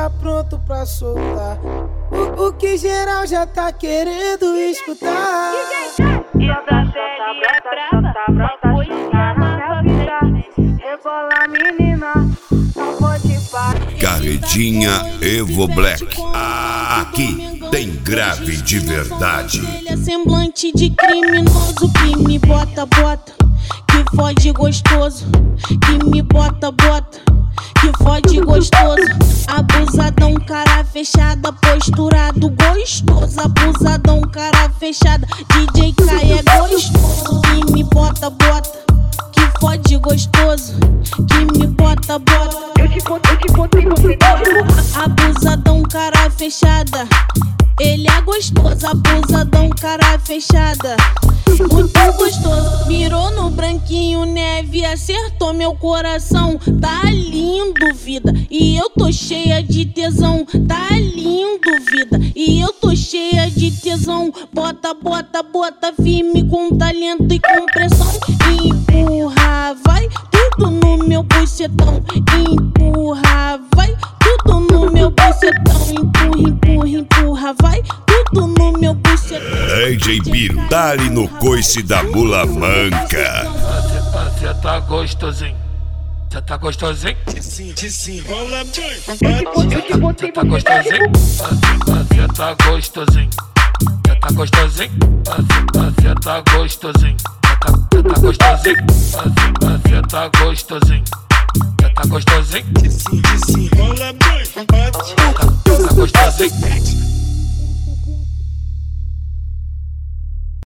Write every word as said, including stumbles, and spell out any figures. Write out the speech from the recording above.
tá pronto pra soltar o, o que geral já tá querendo escutar. E a pele é brava, só foi na vida. Rebola menina, não pode parar. Carretinha Evo Black, aqui tem grave de verdade. Ele é semblante de criminoso que me bota, bota, que fode gostoso, que me bota, bota, que fode gostoso. Abusadão, cara fechada, posturado gostoso. Abusadão, cara fechada, D J Kai é gostoso. Que me bota, bota, que fode gostoso, que me bota, bota. Eu te botei, eu te botei no final. Abusadão, cara fechada, ele é gostoso. Abusadão, cara fechada, muito gostoso. Mirou no branquinho, neve, acertou meu coração. Tá lindo, vida, e eu tô cheia de tesão. Tá lindo, vida, e eu tô cheia de tesão. Bota, bota, bota firme com talento e com pressão. Empurra, vai, tudo no meu bucetão. Empurra, vai, tudo no meu bucetão. Empurra, empurra, empurra, vai, tudo no meu bucetão. D J Pirtari no coice da mula manca. Você tá gostosinho, você tá gostosinho. Eu te botei, eu te botei Você tá gostosinho, você tá gostosinho. Você tá gostosinho, você tá gostosinho. Você tá gostosinho, você tá gostosinho. Você tá gostosinho, você tá gostosinho.